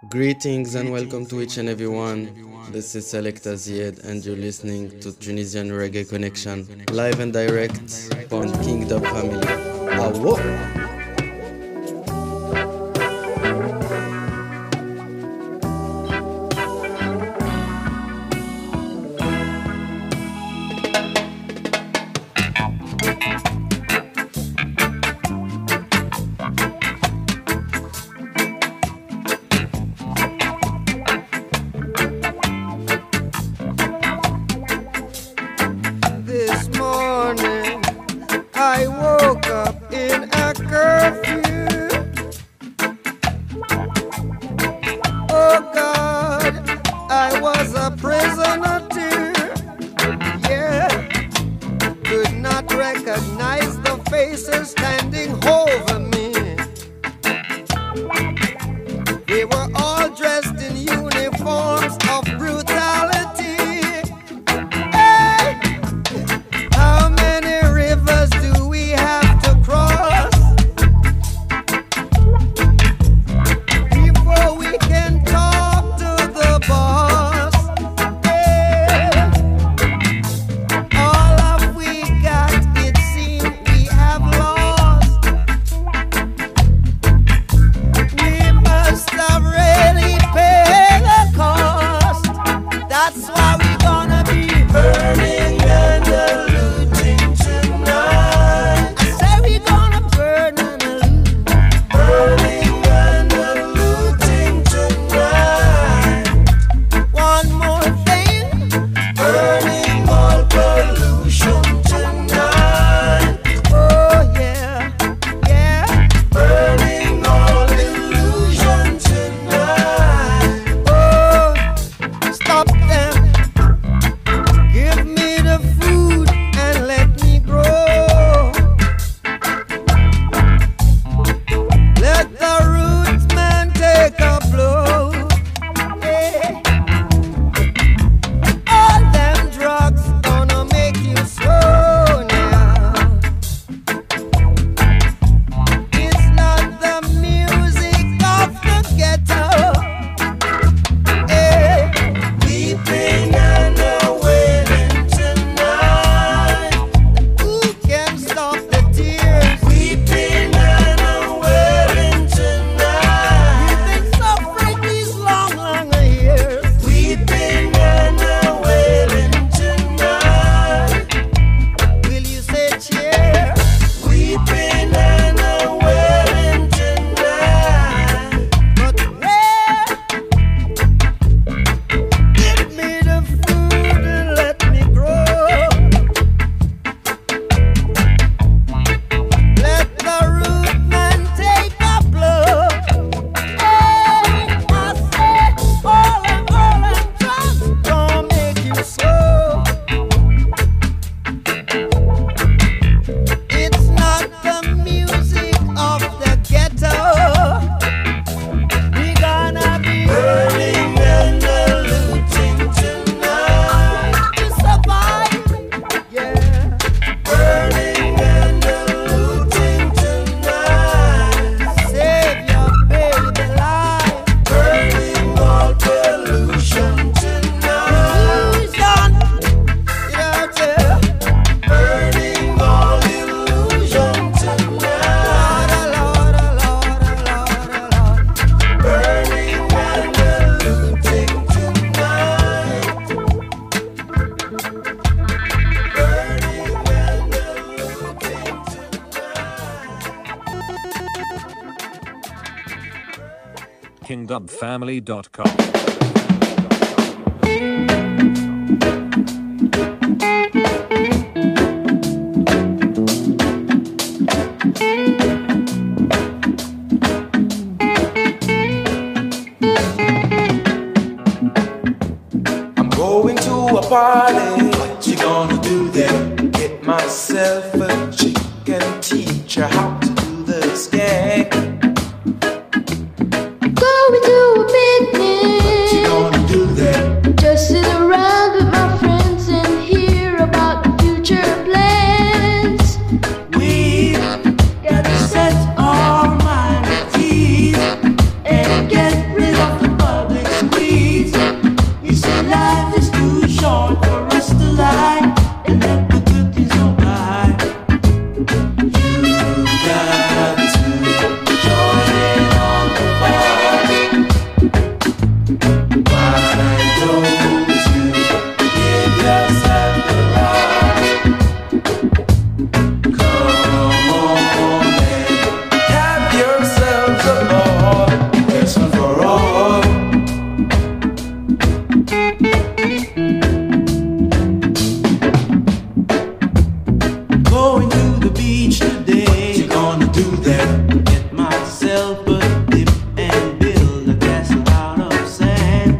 Greetings and welcome to each and everyone. This is Selecta Zied and you're listening to Tunisian Reggae Connection, live and direct on Kingdom Family. Awo! KingdomFamily.com. I'm going to a party. What you gonna do there? Get myself a chick and teach her how to do the skank. Going to a picnic. What you gonna do there? Just sit around with my friends and hear about the future plans. We gotta set our minds at ease and get rid of the but dip and build a castle out of sand.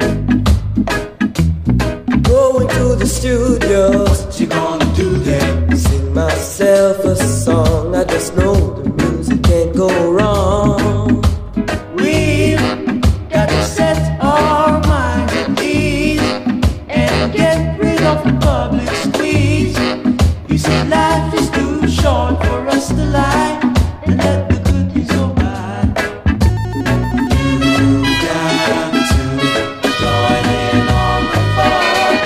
Going to the studio, What you gonna do there? sing myself a song. I just know the music can't go wrong. We've got to set our minds at ease and get rid of the public squeeze. You see, life is too short for us to lie and let the good things go by. You got to join in on the fun.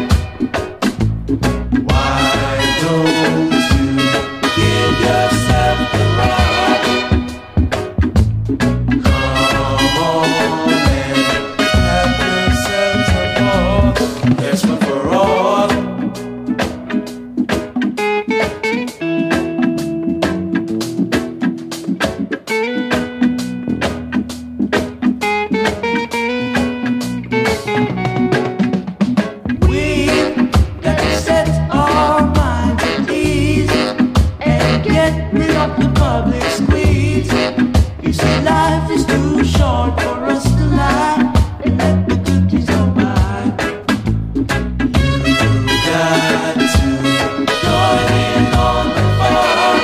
Why don't you give yourself the run? Come on and have yourselves a ball. There's one for all. We've got to set our minds at ease and get rid of the public squeeze. You see, life is too short for us to lie and let the good things go by. You got to join in on the fun.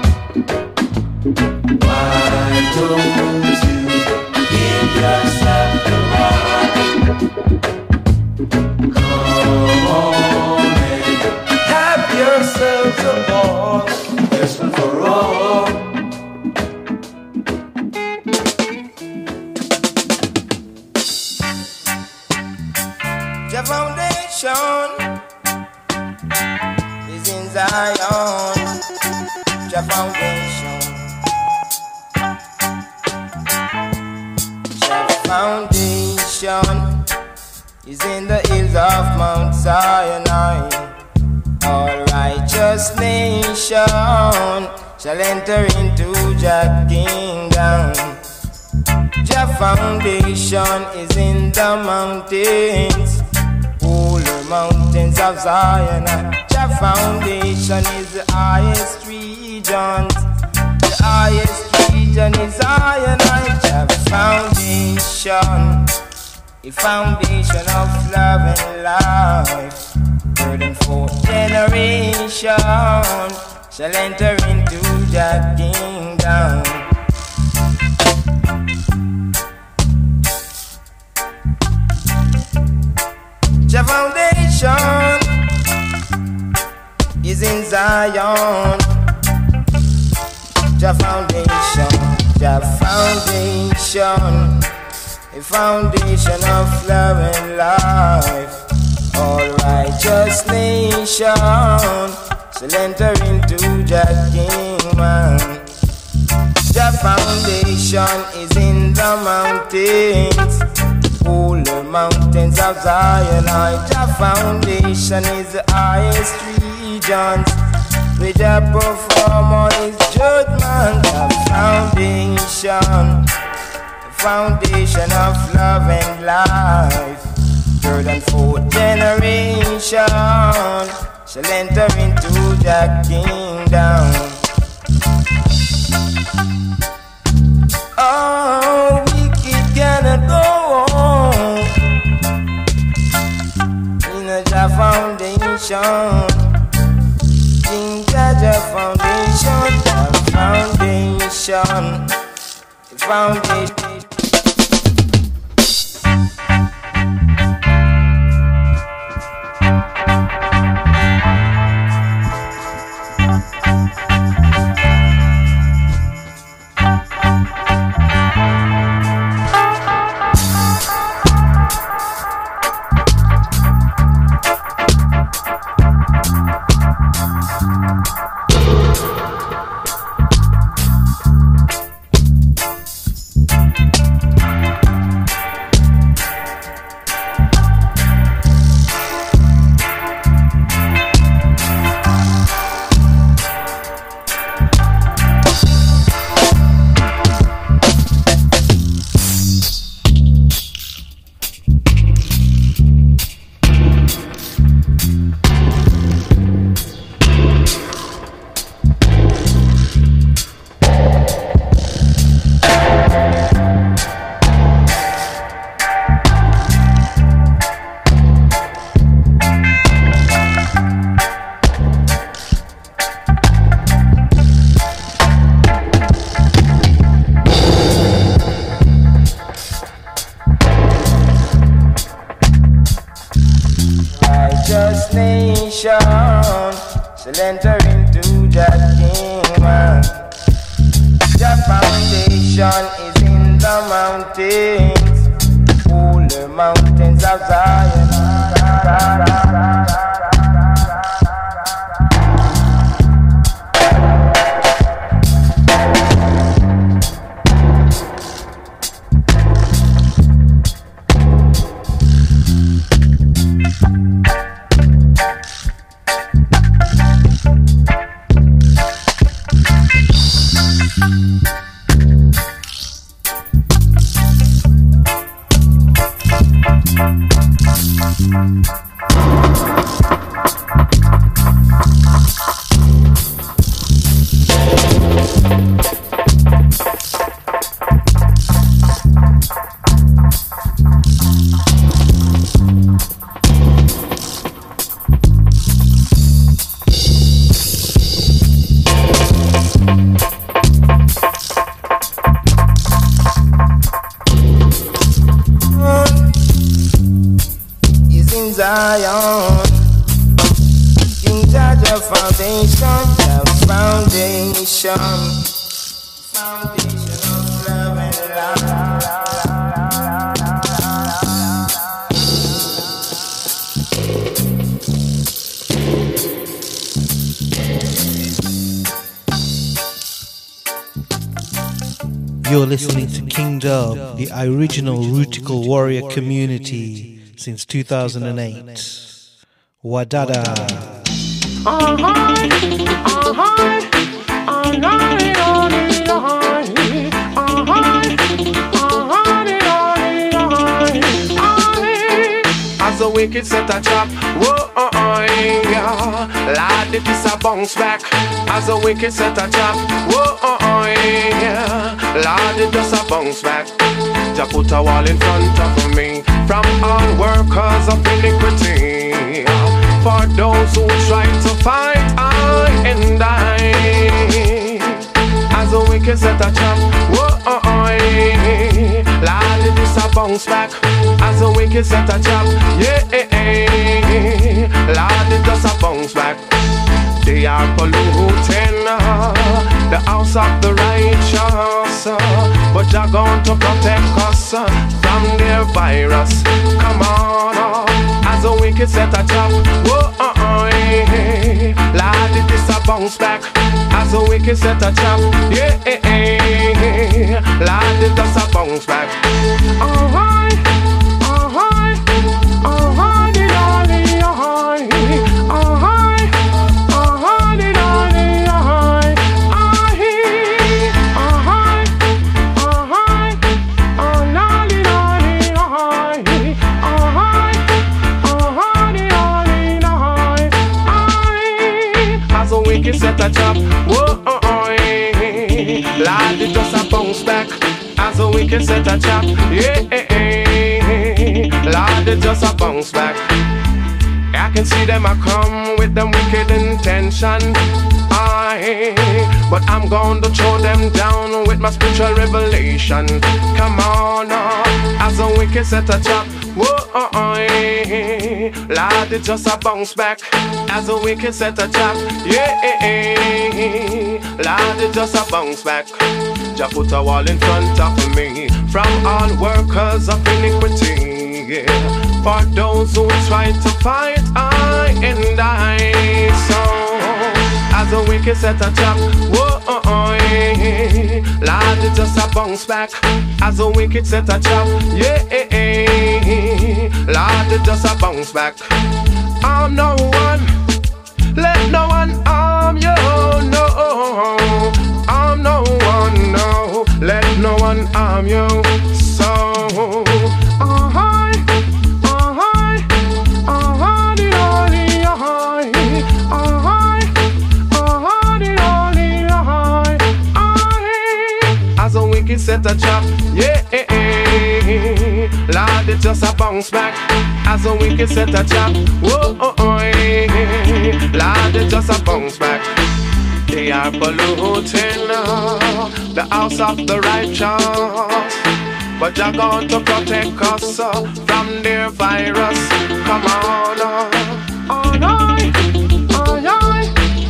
Why don't you give yourself the run? Come on and have yourselves a ball. There's one for all. Your foundation is in Zion. Your foundation. Your foundation is in the hills of Mount Sinai. All righteous nation shall enter into Jah kingdom. Jah foundation is in the mountains, polar mountains of Zion. Jah foundation is the highest region. The highest region is Zion. Jah foundation, a foundation of love and life. Third and fourth generation shall enter into Jah kingdom. Jah foundation is in Zion. Jah foundation, Jah foundation, a foundation of love and life. All righteous nation shall enter into Jah kingdom. Jah foundation is in the mountains, polar mountains of Zion. Jah foundation is the highest regions, where Jah perform all his judgment. Jah foundation, the foundation of love and life. Third and fourth generation shall enter into Jah kingdom. Oh, wicked cannot go on in a Jah foundation. In Jah foundation, Jah foundation, the foundation. shall enter into that kingdom. Your foundation is in the mountains, holy mountains of Zion. Zion, King Jaja foundation, the foundation of love and light. You're listening to King Dub, the original Rootical Warrior community since 2008. Wadada. As the wicked set a trap, whoa, yeah. Lad, it is a bounce back. As the wicked set a trap, whoa, yeah. Lad, it is a bounce back. Just put a wall in front of me from all workers of iniquity. For those who try to fight, I and I. As a wicked set a trap, whoa, Lord, it is a bounce back. As a wicked set a trap, yeah, Lord, it does a bounce back. They are polluting the house of the righteous, but they're going to protect us from their virus. Come on, as a wicked set a trap, whoa, Lord, it is a bounce back. As a wicked set a trap, yeah, Lord, it does a bounce back. Alright, alright, alright, alright, alright. Set a trap, whoa, Lord, it just a bounce back. As a wicked set a trap, yeah, Lord, it just a bounce back. I can see them a come with them wicked intention, but I'm going to throw them down with my spiritual revelation. Come on, as a wicked set a trap, whoa, Lord, it just a bounce back. As a wicked set a trap, yeah, Lord, it just a bounce back. Just put a wall in front of me from all workers of iniquity, yeah. For those who try to fight, I and I. So, as a wicked set a trap, whoa, Lord, it just a bounce back. As a wicked set a trap, yeah, Lord, it just a bounce back. I'm no one, let no one harm you, no. I'm no one, no, let no one harm you. So, as a wicked set a trap, yeah, Lord, it just a bounce back. As a wicked set a trap, whoa, Lord, it just a bounce back. They are polluting the house of the righteous, but they're going to protect us from their virus. Come on,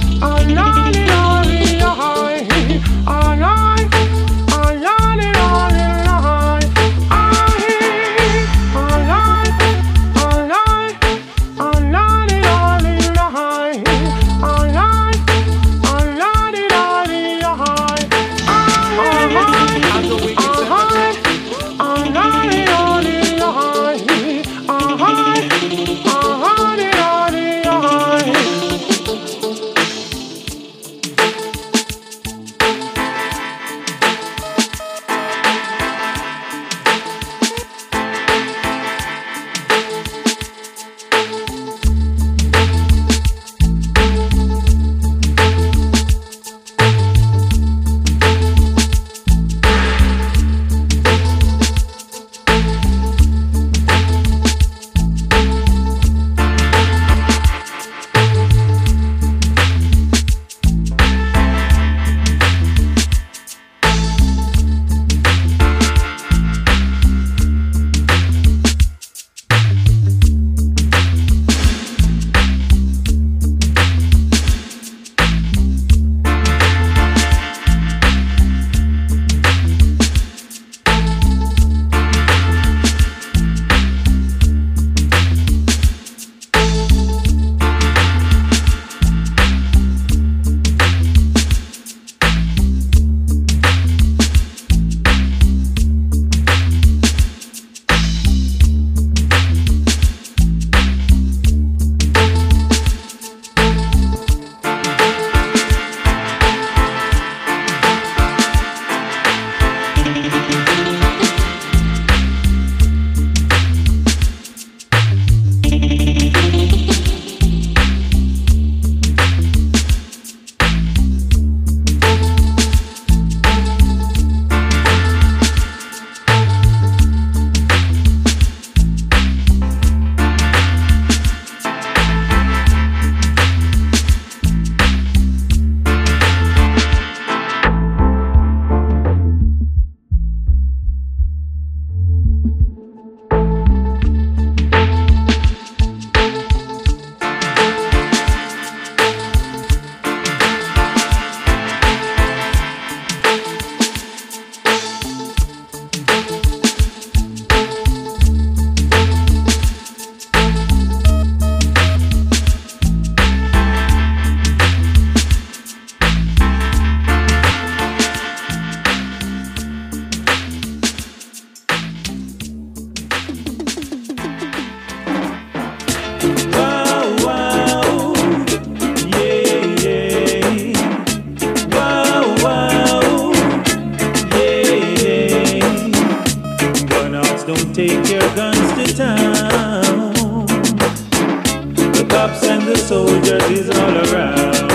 don't take your guns to town. The cops and the soldiers is all around.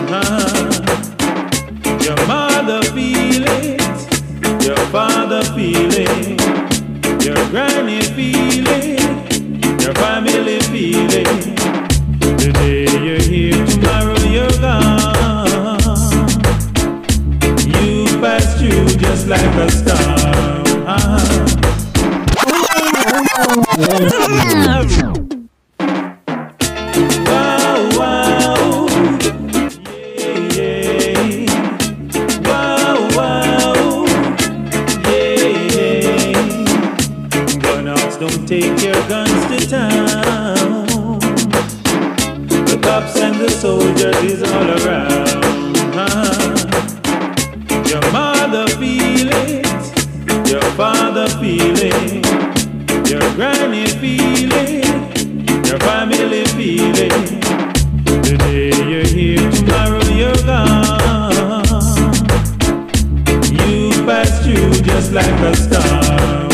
Your mother feel it, your father feel it, your granny feel it, your family feel it. Today you're here, tomorrow you're gone. You pass through just like a storm. Wow, wow, yeah, yeah. Wow, wow, yeah, yeah. Gunouts don't take your guns to town. The cops and the soldiers is all around. Your mother feel it, your father feel it, your granny feel it, your family feel it. Today you're here, tomorrow you're gone. You pass through just like a storm.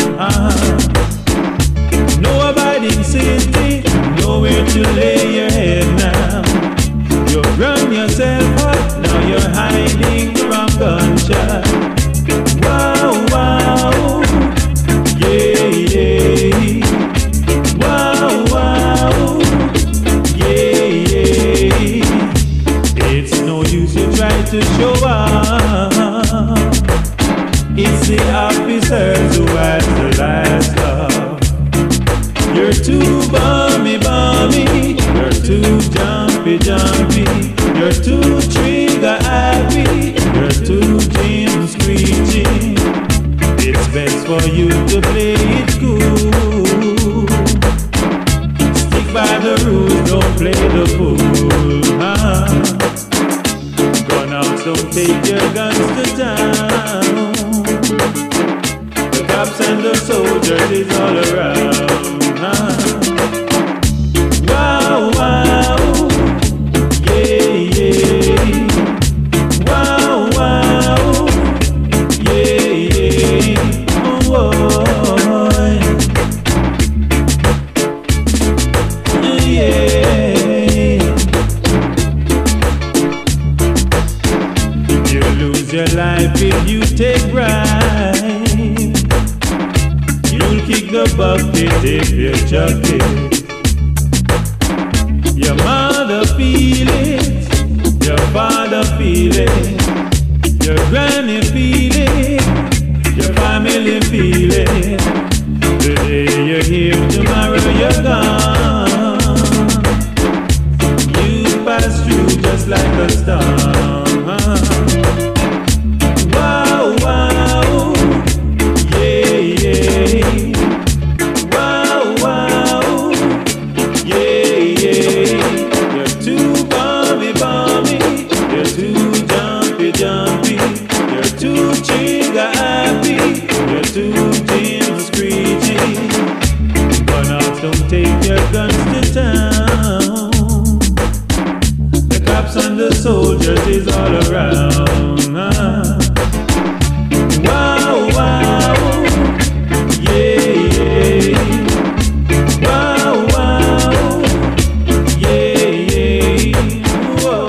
No abiding city, nowhere to lay your head now. You've run yourself up, now you're hiding from gunshot. Wow, wow, yeah, yeah. Wow, wow, yeah, yeah. It's no use you try to show up. It's the officers who has the last laugh. You're too balmy, balmy. You're too jumpy, jumpy. You're too trigger happy. You're too Jim screeching. It's best for you to play it cool. Stick by the rules, don't play the fool. Gunouts don't take your guns to town. The cops and the soldiers is all around. Wow, wow, yeah, yeah. Wow, wow, yeah, yeah. Oh, yeah. You lose your life if you take right. You'll kick the bucket if you chuck it. Your mother feel it, your father feel it, your granny feel it, your family feel it. Today you're here, tomorrow you're gone. You pass through just like a storm. Wow, wow, yeah, yeah. Wow, wow, yeah, yeah. You're too balmy, balmy. You're too jumpy, jumpy. You're too trigger happy. You're too Jim screeching. Gunouts don't take your guns to town. The cops and the soldiers is all around. Wow, wow, yeah, yeah. Wow, wow, yeah, yeah. Whoa.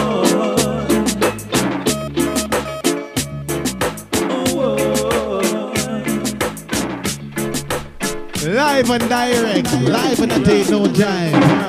Live and direct, live and not take no time.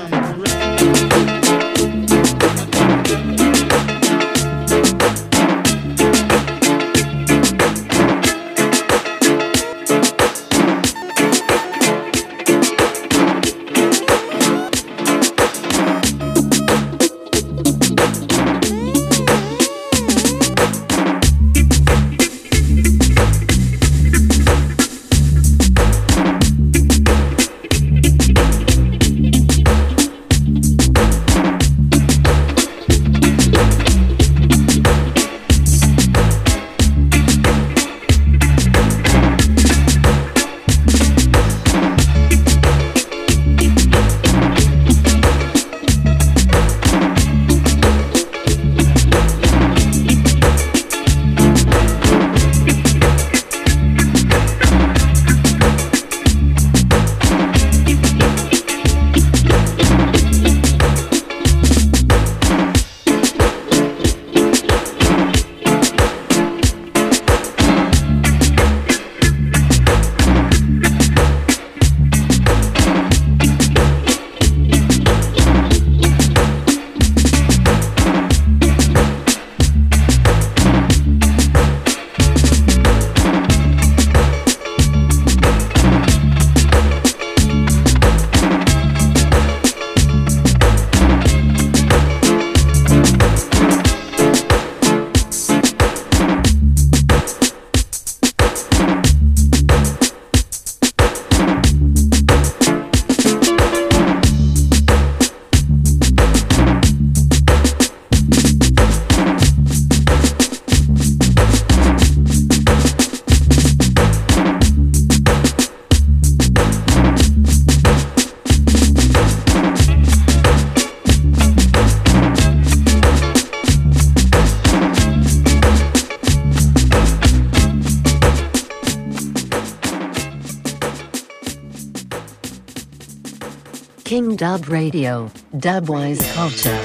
King Dub Radio, Dubwise Culture.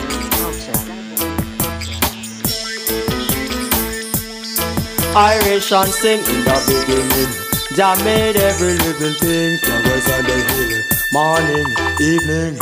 Irish and sing in the beginning. Jah made every living thing. Flowers on the hill, morning, evening.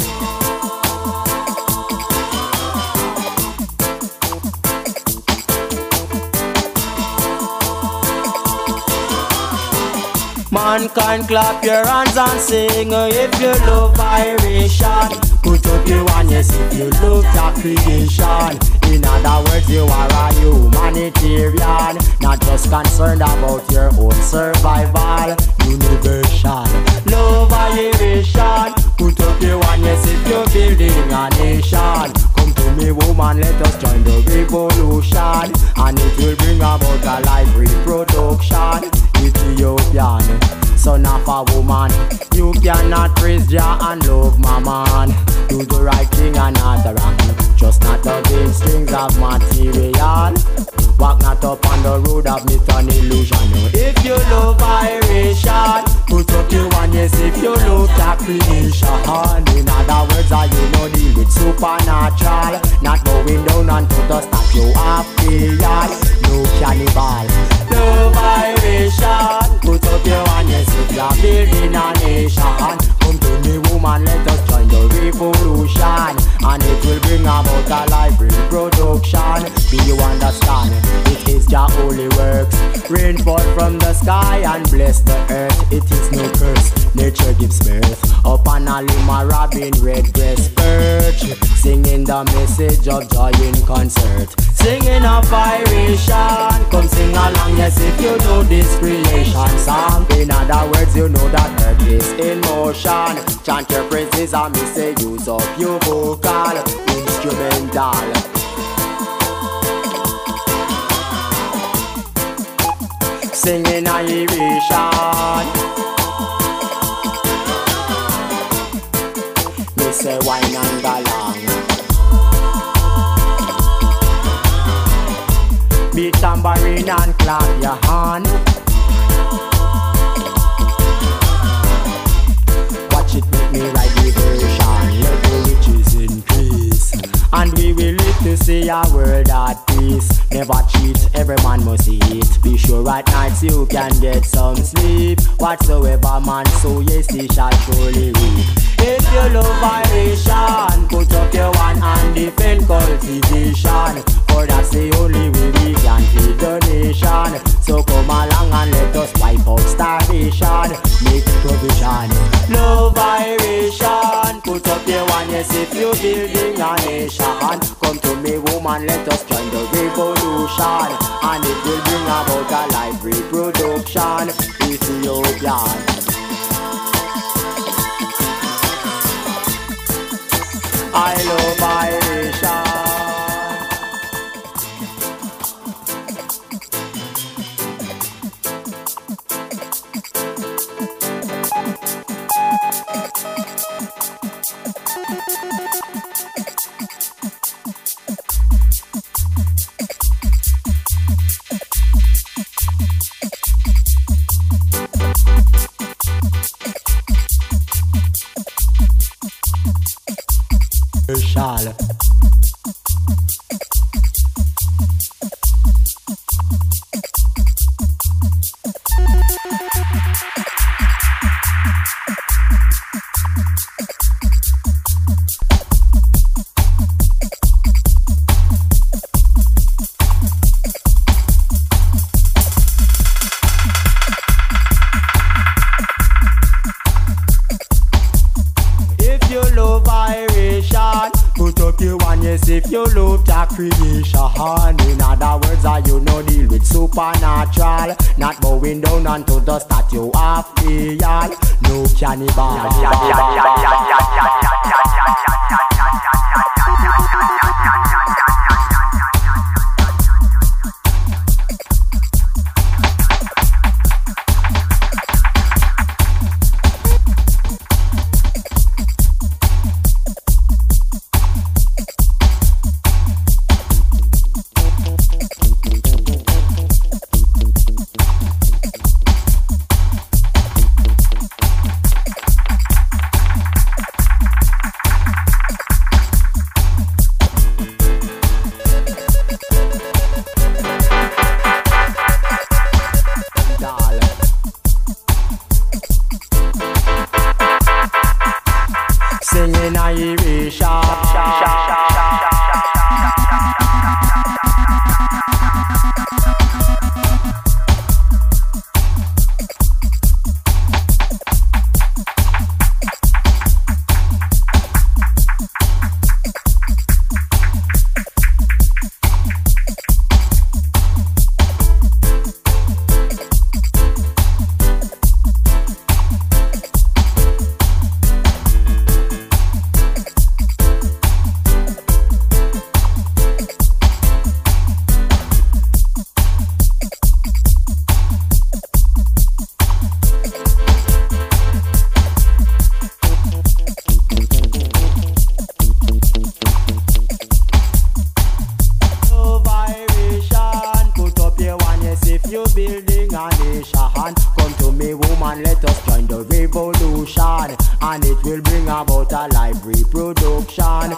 Mankind, clap your hands and sing if you love Irishan. Put up your hands, yes, if you love the creation. In other words, you are a humanitarian, not just concerned about your own survival. Universal, love Irishan. Put up your hands, yes, if you're building a nation. Come to me, woman, let us join the revolution, and it will bring about a life reproduction. Ethiopian, son of a woman, you cannot praise Jah and love my man. Do the right thing and not the wrong, just not loving strings of material. Walk not up on the road of myth and illusion. If you love Irishan, put up your one, yes, if you love that creation. In other words, are you no deal with supernatural, not going down onto the statue of Baal. No cannibal, love Irishan. Put up your hand, yes, if you're building a nation. Come to me, woman, let us join the revolution, and it will bring about a life reproduction. Do you understand? It is your holy works. Rain fall from the sky and bless the earth. It is no curse, nature gives birth. Upon a limb a robin redbreast perch, singing the message of joy in concert. Singing of Irishan, come sing along, yes, if you know this creation song. In other words, you know that earth is in motion. Chant your praises and me say use up your vocal instrumental. Singing Irishan, me say wine and galang. Beat tambourine and clap your hand. Watch it make me ride the version. Let the riches increase, and we will live to see a world at peace. Never cheat, every man must eat. Be sure at nights you can get some sleep. Whatsoever man sow, yes, he shall surely reap. If you love Irishan, put up your one and defend cultivation, for that's the only way we can feed the nation. So come along and let us wipe out starvation, make provision. Love Irishan, put up your one, yes, if you're building a nation. Come to me, woman, let us join the revolution, and it will bring about a life reproduction. Ethiopian, I love Irishan. Shall. If you love Irishan, put up your one, yes, if you love the creation. In other words, are you no deal with supernatural, not bowing down onto the statue of Baal. No cannibal. woman, let us join the revolution, and it will bring about a live reproduction.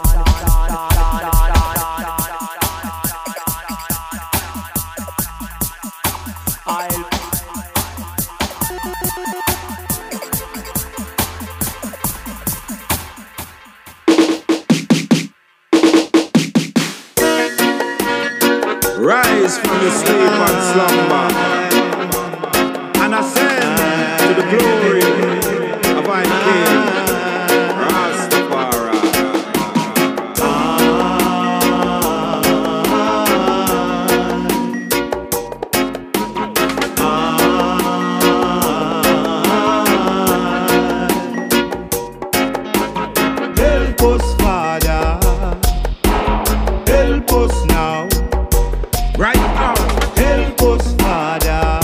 Rise from the sleep and slumber, and ascend to the glory of our King, Rastafari. Help us, Father. Help us now. Right now. Help us, Father.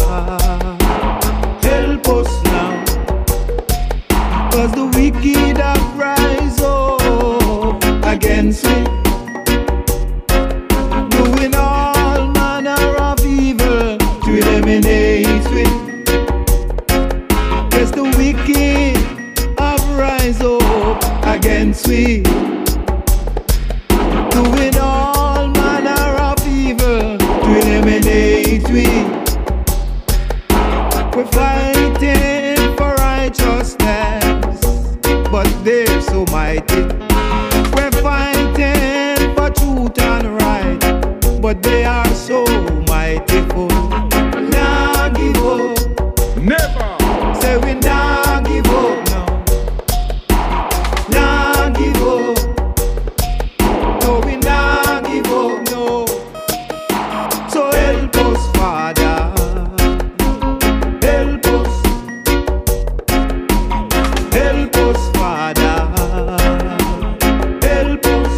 Help us now. 'Cause the wicked have rise up against me, doing all manner of evil to eliminate me. Yes, the wicked have rise up against me, doing all manner of evil to eliminate me. We're fighting for righteousness, but they're so mighty. We're fighting for truth and right, but they are so mighty. Nah, give up. Never. Say we nah give up, no. Nah, give up. No, we nah give up, no. So help us, Father. Help us. Help us, Father. Help us.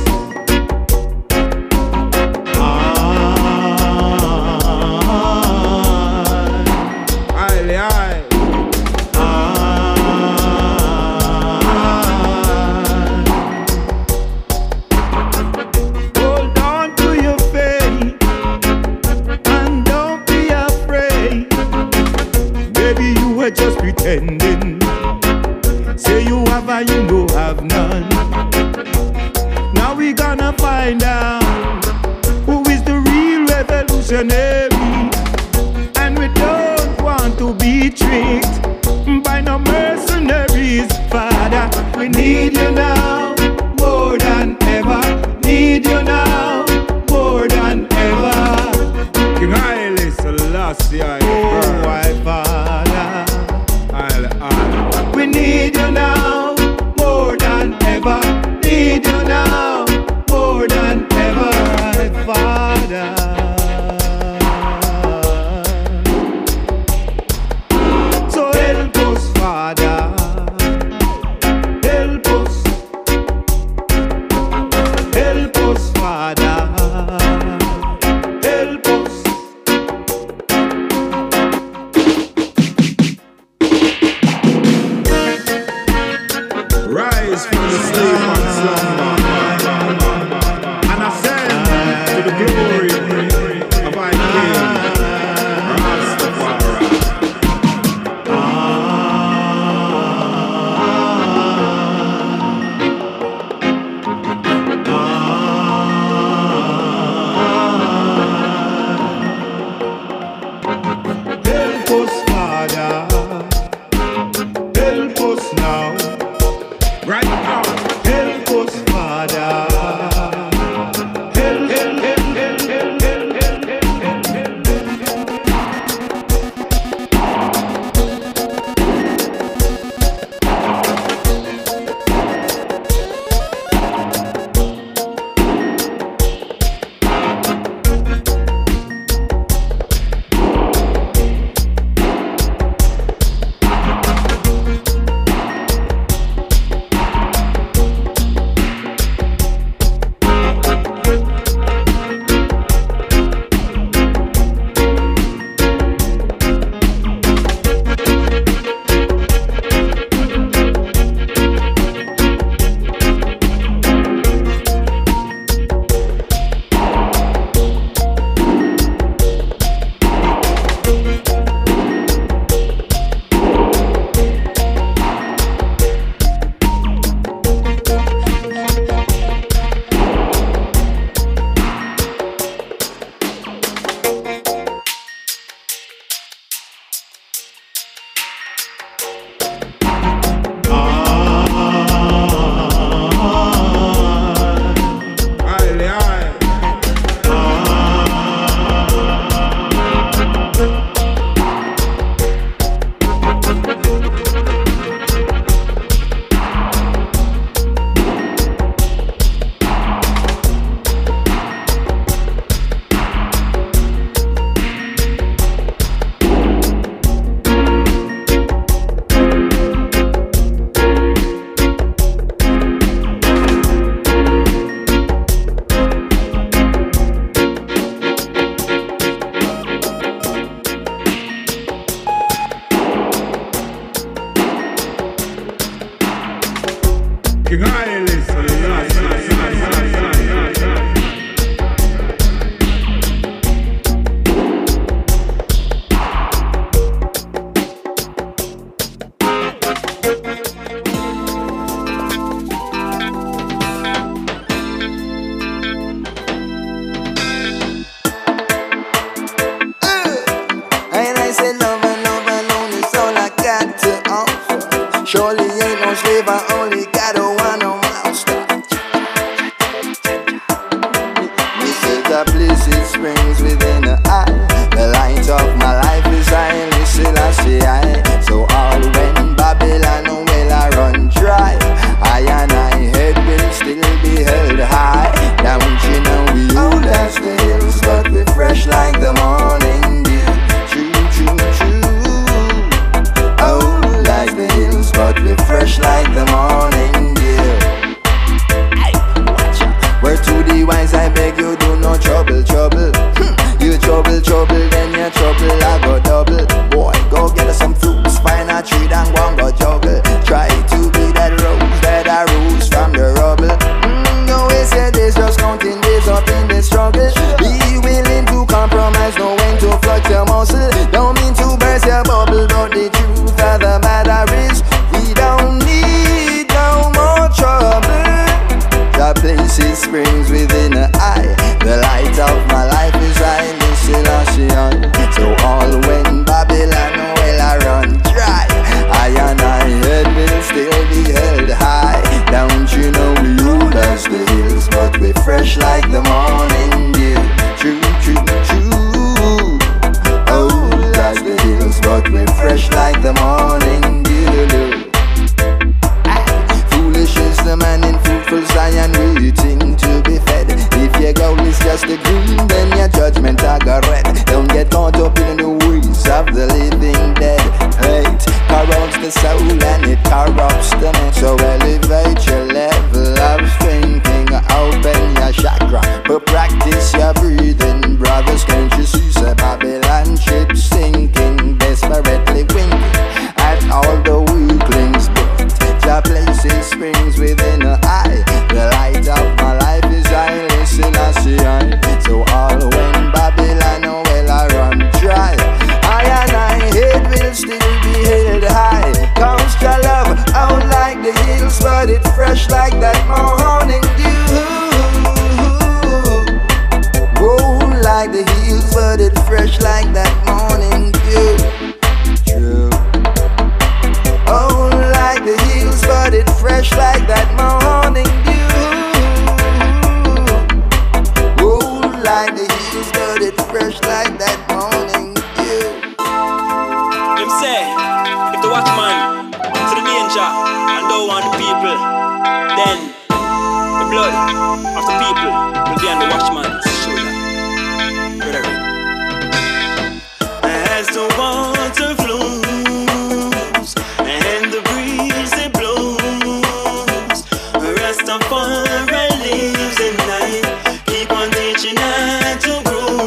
Aye, aye. Hold on to your faith and don't be afraid. Baby, you were just pretending. Say you have and you no have none. Now we gonna find out who is the real revolutionary. And we don't want to be tricked by no mercenaries. Father, we need you now more than ever. Need you now more than ever. King Haile Selassie, Oh, my Father, we need you now more than ever. Need you now more than ever, my Father. So help us, Father. Help us. Help us, Father. Help us. King Haile Selassie. And I said love alone is all I got to offer. Surely ain't no slave, I only got a one on master. This is the bliss, it springs within the eye. The light of my life is Haile Selassie. So all when Babylon will I run dry, I and I head will still be held high. Don't you know we old as the hills, but we fresh like the morning dew. Old like the hills, but we fresh like the morning dew. Word to the wise, I beg you, do no trouble. You trouble, then your trouble I go double. Boy, go get us some fruits, find a tree and go juggle. Try to be that rose that I rose from the rubble. No way say this, just counting days up in the struggle. Be willing to compromise, know when to flex your muscle. Don't mean to burst your bubble, but the truth of the matter is we don't need no more trouble. The place is springs within the eye. The light of my life is Haile Selassie. So all when Babylon will I run dry, I and I head will still be held high. Don't you know we old as the hills, but we fresh like the morning dew. True. Old as the hills, but we fresh like the morning dew. Foolish is the man in fruitful Zion waiting to be fed. If your goal is just a green, then your judgment I got red. Don't get caught up in the ways of the living dead. Hate corrupts the soul and it corrupts the man. So elevate your level of thinking, open your chakra, but practice your breathing. Brothers, can't you see, say Babylon ship sinking, desperately winking at all the weaklings. The place is springs within the eye. The light of my life is Haile Selassie. So all when Babylon will I run dry, I and I head will still be held high. Comes your love out like the hills, but it fresh like that morning dew. Roll like the hills, but it fresh like that morning dew. True. Oh, like the hills, but it fresh like that morning dew. Oh, like the hills, but it fresh like that morning dew. Them say, if the watchman to the danger and don't want the people, then the blood of the people will be on the watchman's shoulder. Brother, as the water flows and the breeze it blows, Rastafari lives in night. Keep on teaching how to grow.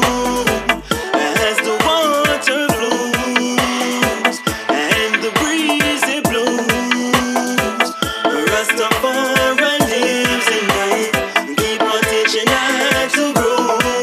As the water flows and the breeze it blows, Rastafari lives in night. Keep on teaching how to grow.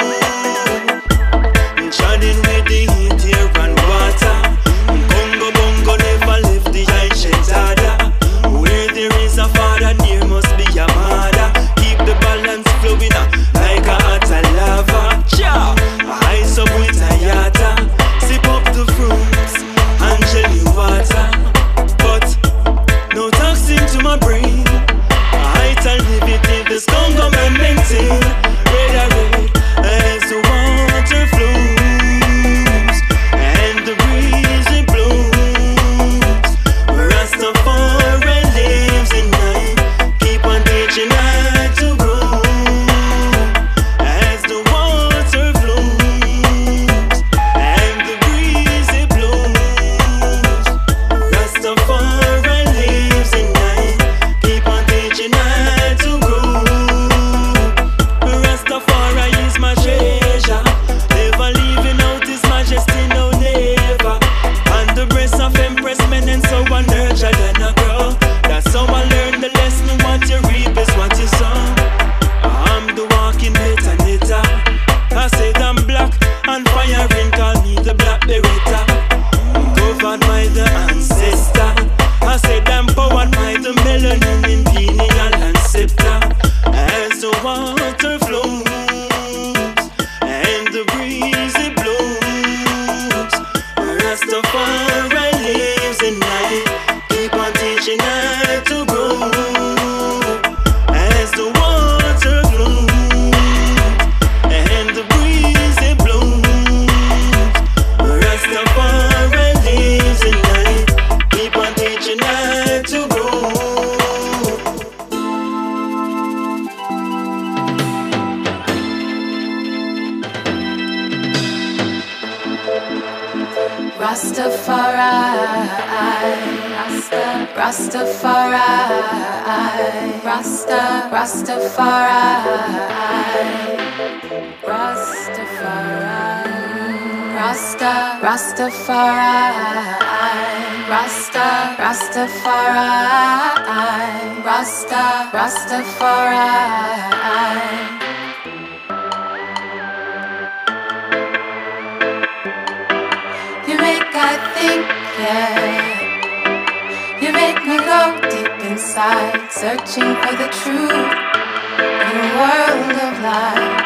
Chatting with the heat, air and water. Congo bongo never left the ancient order. Where there is a father, there must be a mother. Keep the balance flowing like a hot lava. Cha, ice up with a yata. Sip up the fruits and jelly water. But no toxin to my brain. I tell live this Congo man maintain. Red, as the water flows and the breeze it blows, Rastafari lives in night. Keep on teaching how to grow. As the water flows and the breeze it blows, Rastafari lives in night. Keep on teaching how to grow. Rastafari is my treasure, never leaving out his majesty, no never. On the breast of Empress men and so I nurture then I grow. That's how I learned the lesson Rastafari, Rastafari, Rastafari. You make I think, yeah. You make me go deep inside, searching for the truth in a world of lies.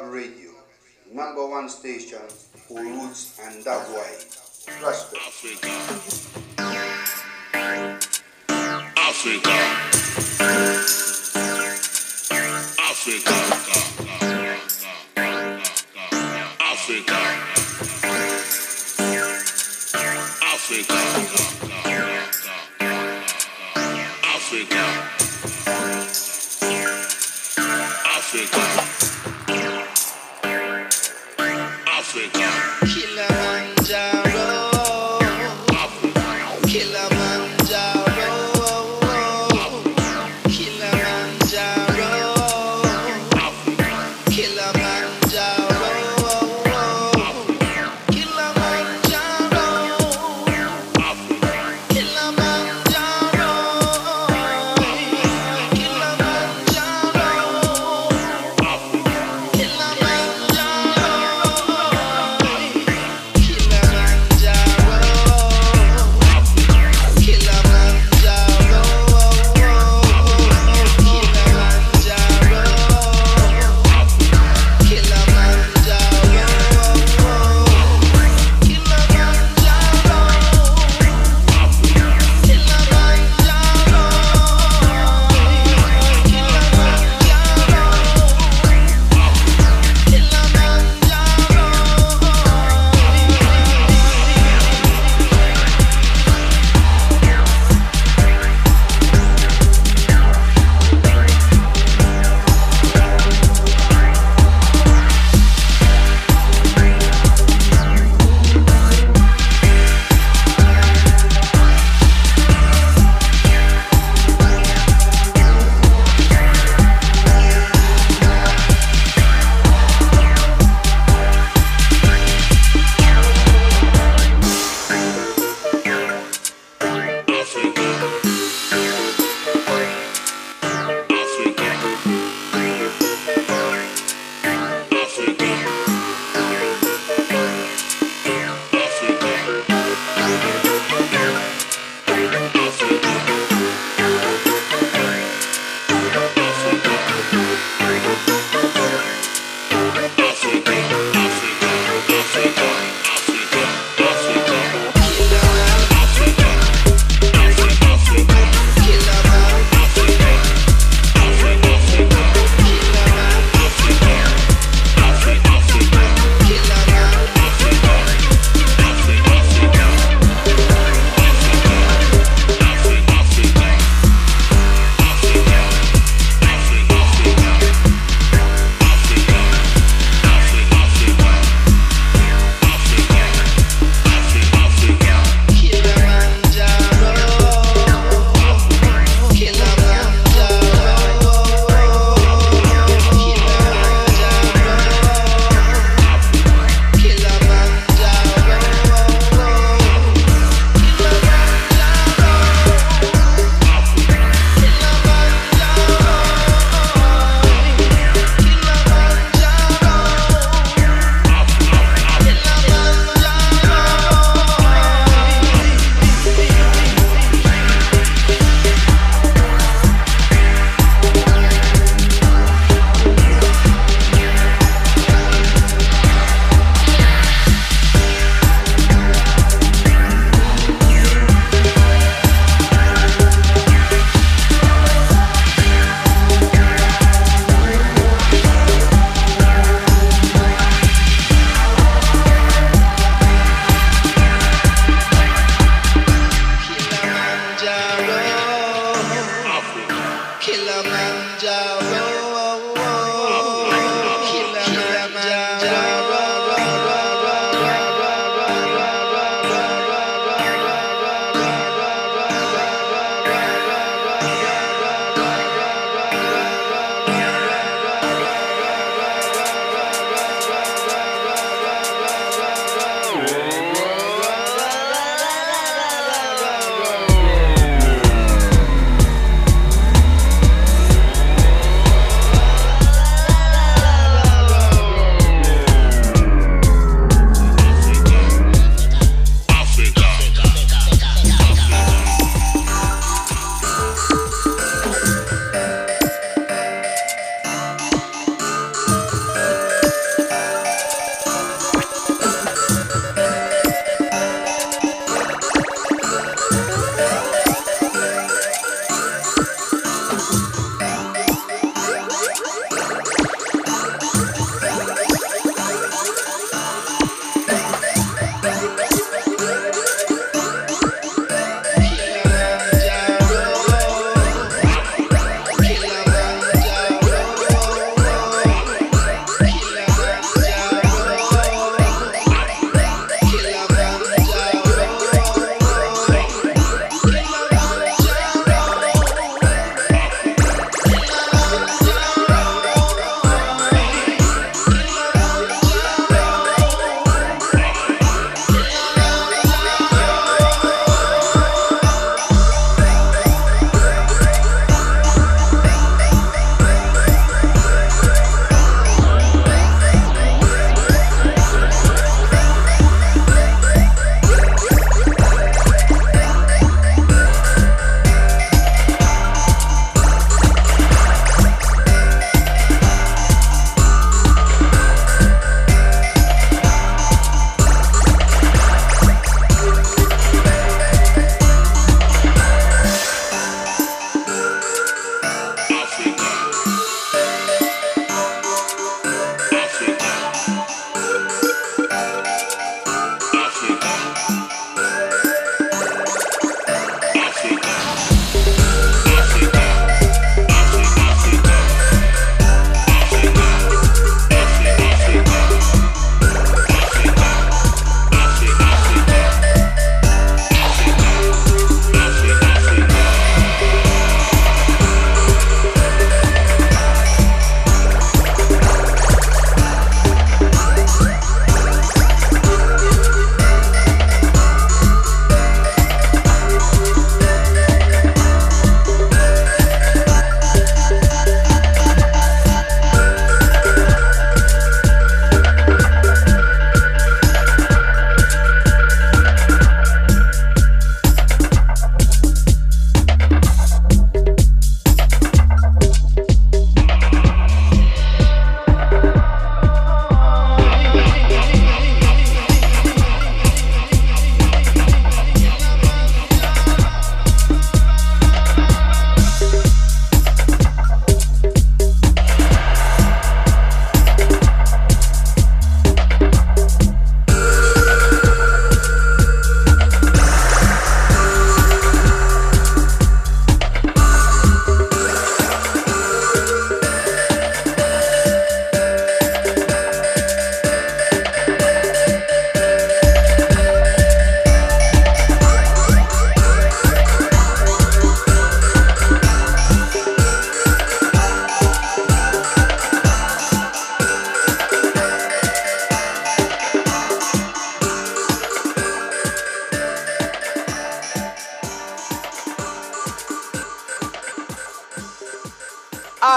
Radio, #1 station for roots and dubwise. Respect. Africa. Africa. Africa. Africa. Africa. Africa. Africa. Africa. Kilimanjaro. Kilimanjaro. Kilimanjaro. Kilimanjaro. Kilimanjaro.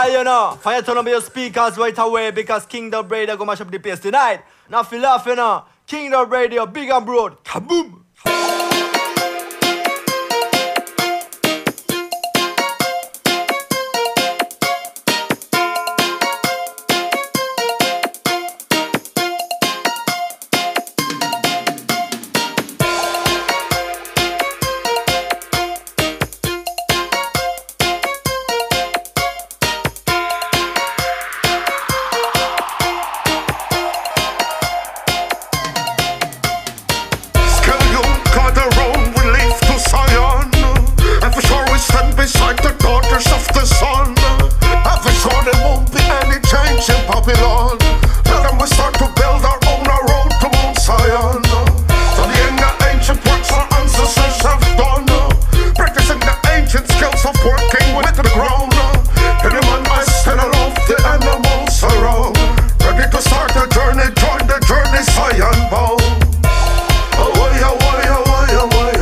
Alright, you know, fire turn up your speakers right away because Kingdom Radio go mash up the place tonight. Now feel laugh, you know. Kingdom Radio, big and broad, kaboom! Join the journey, Zion bound. Away, away, away, away.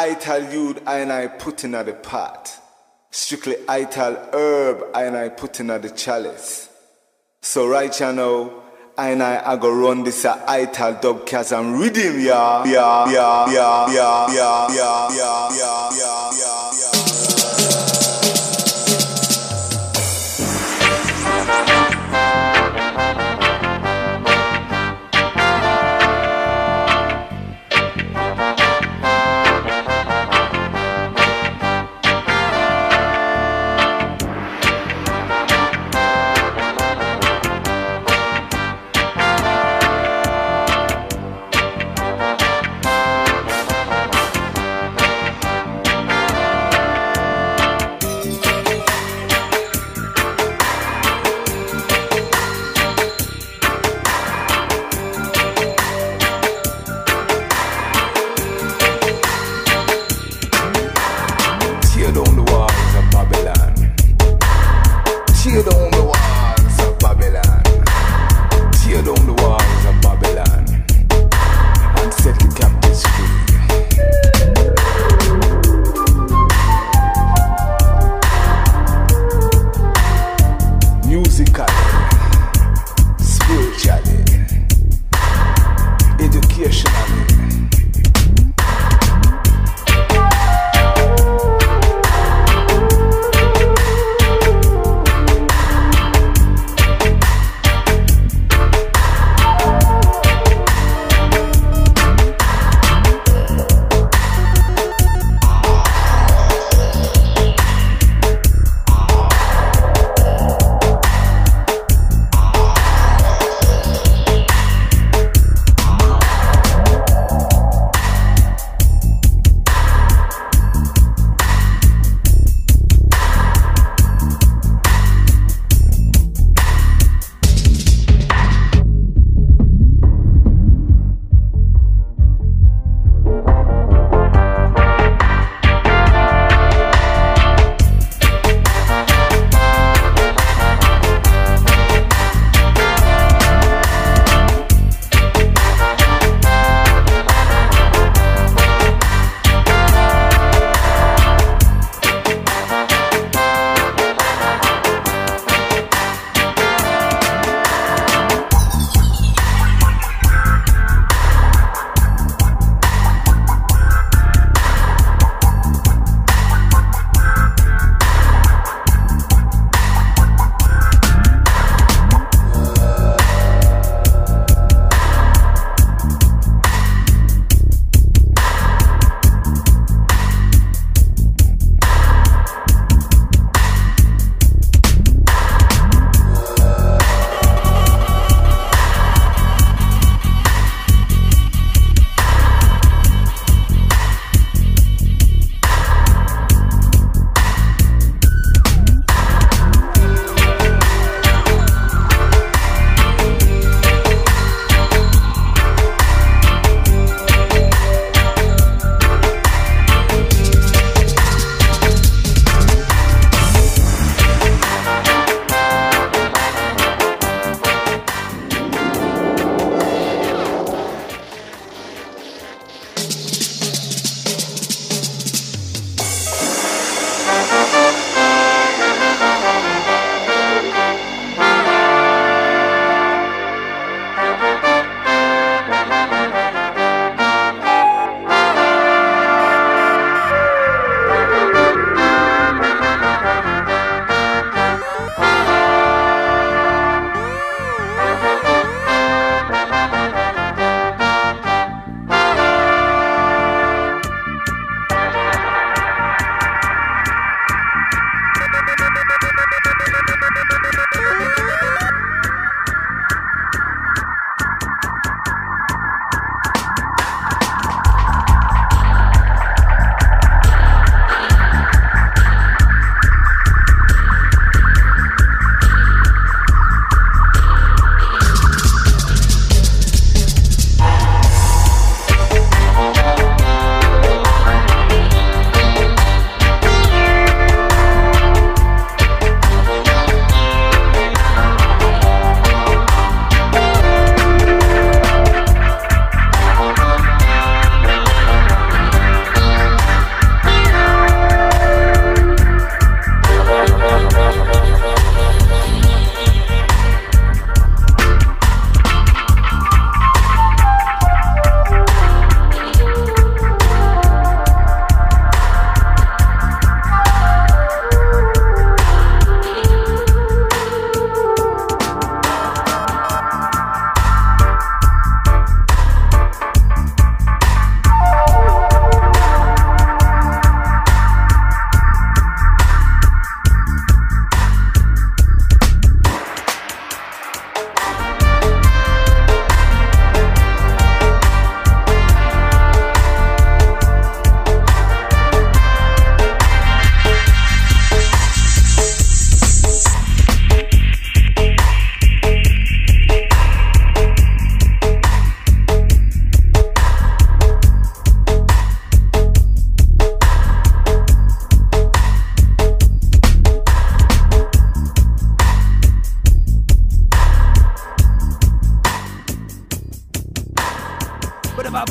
ital youth and I put in at the pot. Strictly ital herb and I put in at the chalice. So right now, I go run this ital dubcast and rhythm, yeah.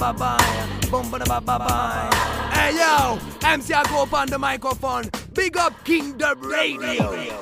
ba bye, boom ba ba ba bye. Hey yo, MC I go up on the microphone. Big up King Dub Radio.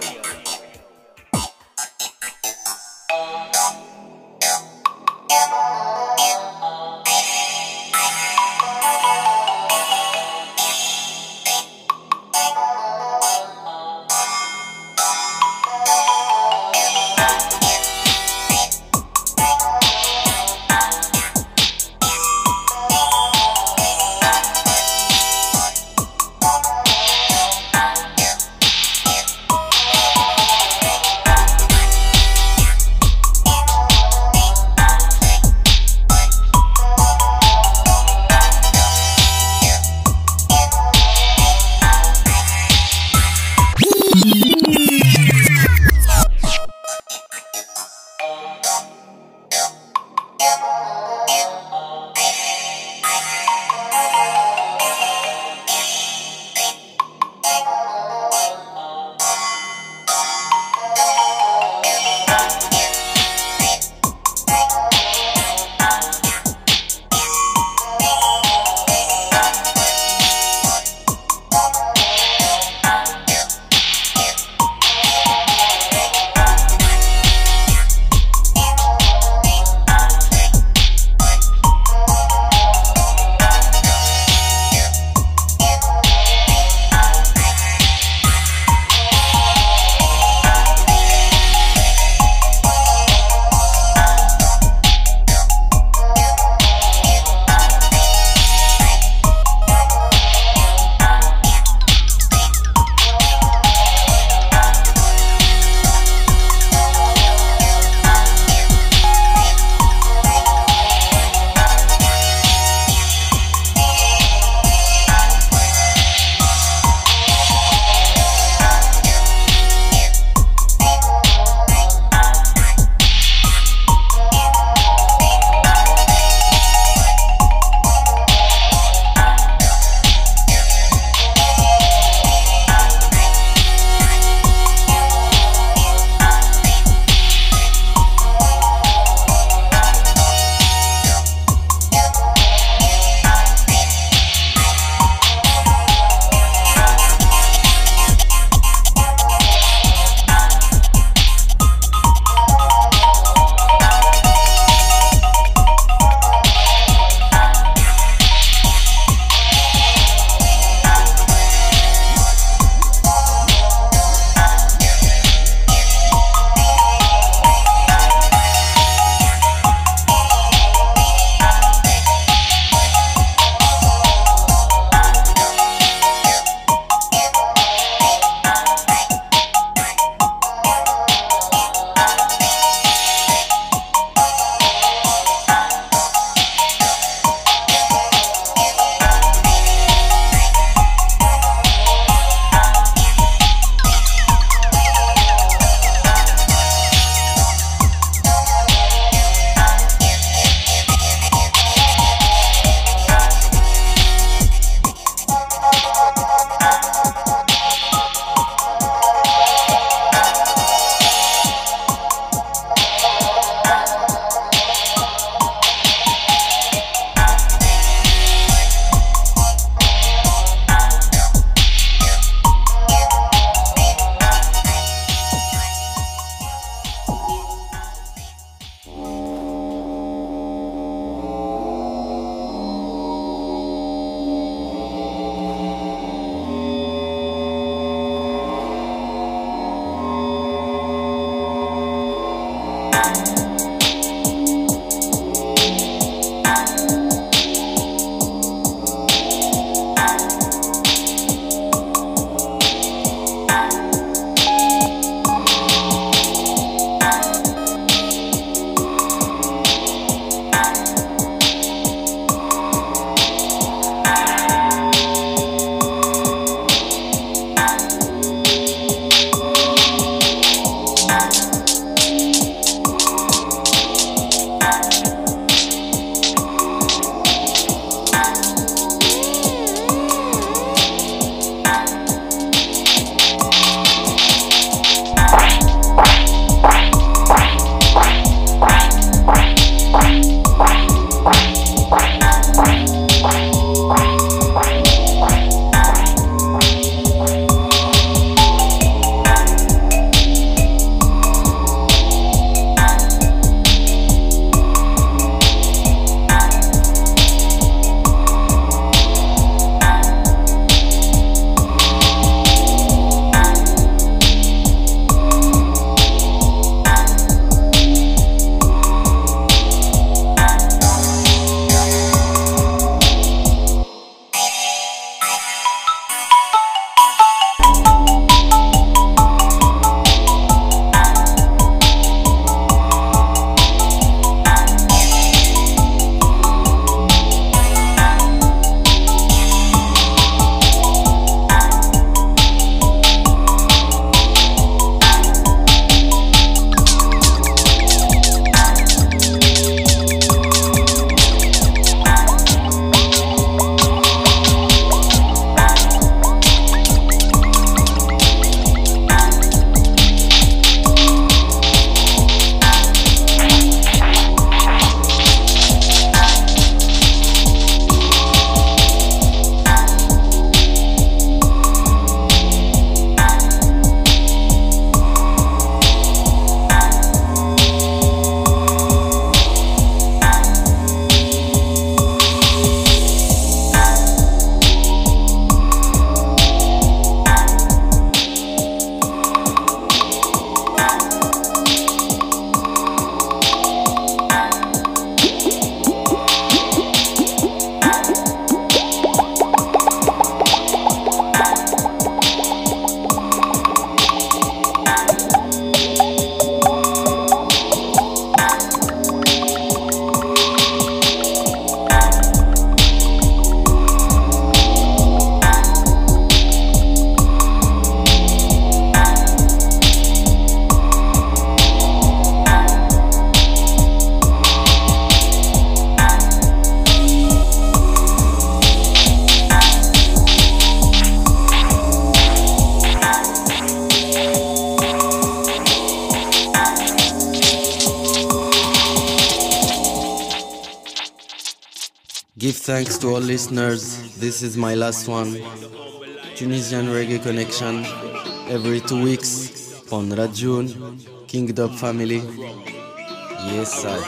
Give thanks to all listeners. This is my last one. Tunisian Reggae Connection. Every 2 weeks. On Radioun, King Dub Family. Yes, I.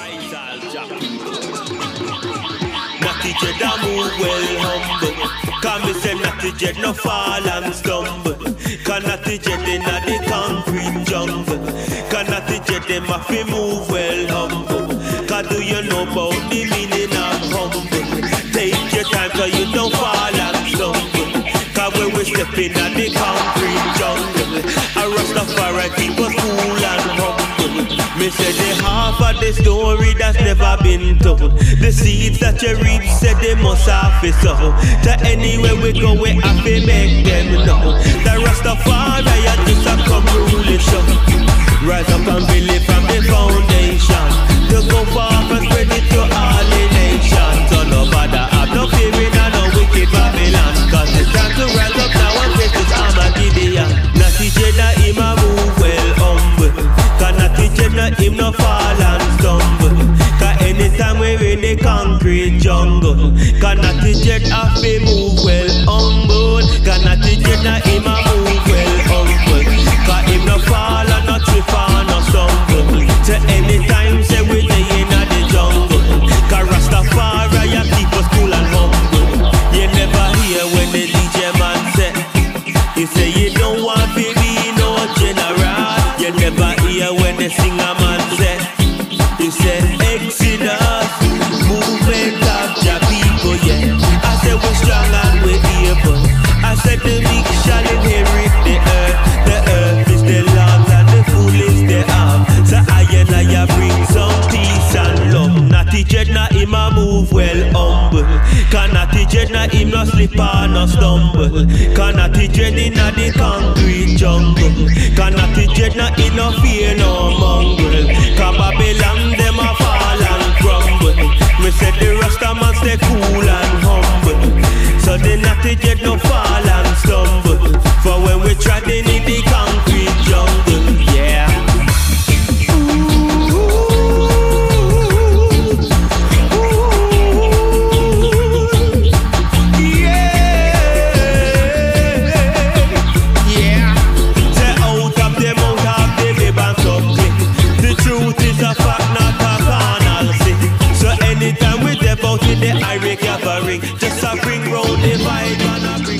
Natty Jed a move well humble. Can me say Natty Jed no fall and stumble. Can Natty Jed inna the concrete jungle. Can Natty Jed them a fi move well humble. Cause do you know about the meaning of humble? Take your time so you don't fall and stumble. Cause when we step inna the concrete jungle, a Rastafari keep us cool and humble. Me say the half of the story that's never been told. The seeds that you reap said they must have it so. To anywhere we go we have to make them know. The Rastafari just a come rule the show. Rise up and believe from the foundation. To go far and spread it to all the nations. So no bother have no fearing and no wicked Babylon. Cause it's time to rise up now and face this Armageddon. Natty Jed him a move well humble. Cause Natty Jed him no fall and stumble. Cause anytime we're in the concrete jungle, cause Natty Jed have to move well humble. Cause Natty Jed him a move well humble. Cause him no fall and no trip and no stumble. So anytime say we day in the jungle, cause Rastafari ya keep us cool and humble. You never hear when the DJ man say, he say you don't want to be no general. You never hear when the singer man say, he say Exodus, movement of your people, yeah. I said we're strong and we're able. I said the meek shall inherit the earth. The earth is the Lord's and the fool is the arm. So I bring some peace and love. Natty Jed him a move well humble. Can Natty Jed him no slip or no stumble. Can Natty Jed inna the concrete jungle. Can Natty Jed in no fear no mongrel. Cause Babylon them a fall and crumble. Me say the Rasta man stay cool and humble. So the Natty Jed no fall and stumble. For when we treading in the concrete jungle, yeah. The Irish gathering, just a bring round the vibe and a bring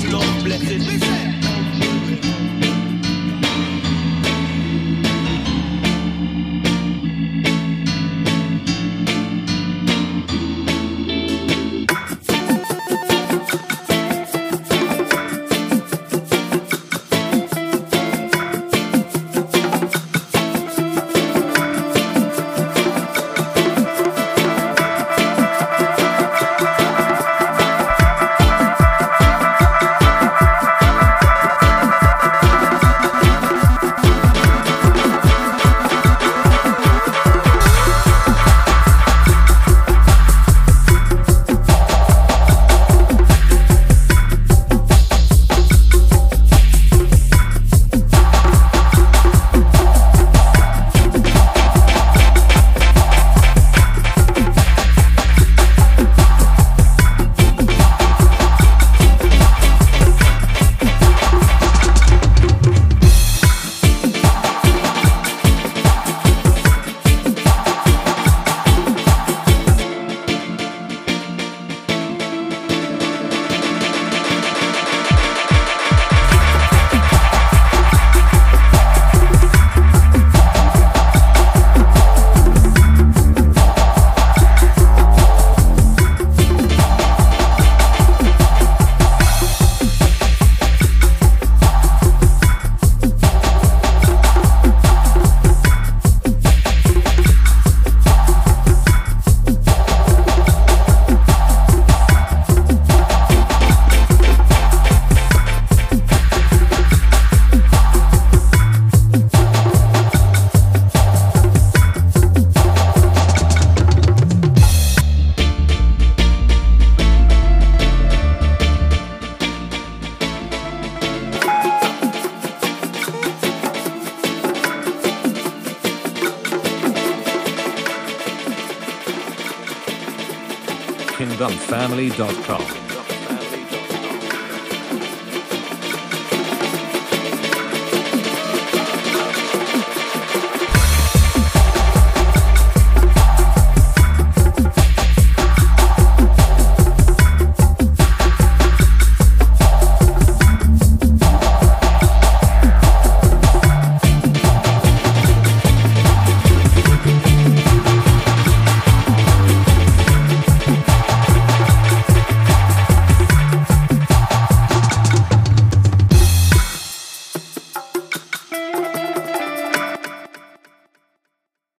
KingdomFamily.com.